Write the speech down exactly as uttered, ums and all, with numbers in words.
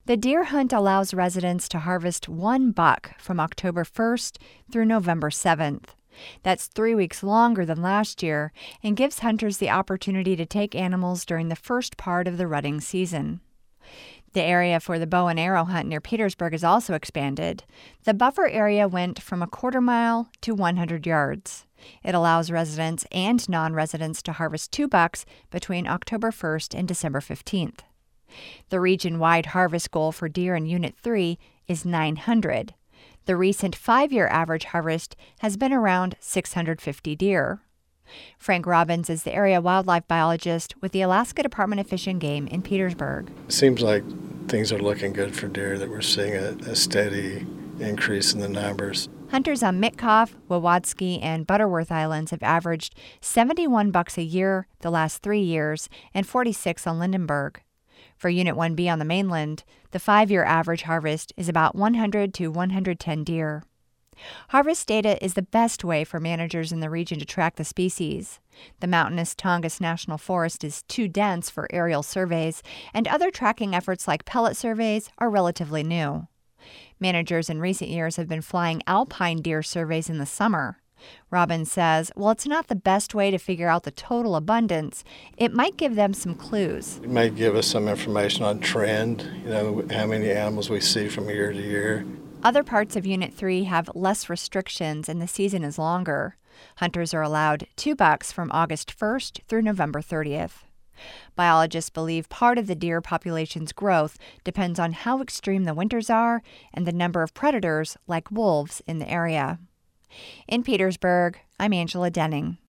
The deer hunt allows residents to harvest one buck from October first through November seventh. That's three weeks longer than last year and gives hunters the opportunity to take animals during the first part of the rutting season. The area for the bow and arrow hunt near Petersburg is also expanded. The buffer area went from a quarter mile to one hundred yards. It allows residents and non-residents to harvest two bucks between October first and December fifteenth. The region-wide harvest goal for deer in Unit three is nine hundred. The recent five-year average harvest has been around six hundred fifty deer. Frank Robbins is the area wildlife biologist with the Alaska Department of Fish and Game in Petersburg. It seems like things are looking good for deer, that we're seeing a, a steady increase in the numbers. Hunters on Mitkof, Wawadsky, and Butterworth Islands have averaged seventy-one bucks a year the last three years and forty-six on Lindenberg. For Unit one B on the mainland, the five-year average harvest is about one hundred to one hundred ten deer. Harvest data is the best way for managers in the region to track the species. The mountainous Tongass National Forest is too dense for aerial surveys, and other tracking efforts like pellet surveys are relatively new. Managers in recent years have been flying alpine deer surveys in the summer. Robbins says, while it's not the best way to figure out the total abundance, it might give them some clues. It might give us some information on trend, you know, how many animals we see from year to year. Other parts of Unit three have less restrictions and the season is longer. Hunters are allowed two bucks from August first through November thirtieth. Biologists believe part of the deer population's growth depends on how extreme the winters are and the number of predators like wolves in the area. In Petersburg, I'm Angela Denning.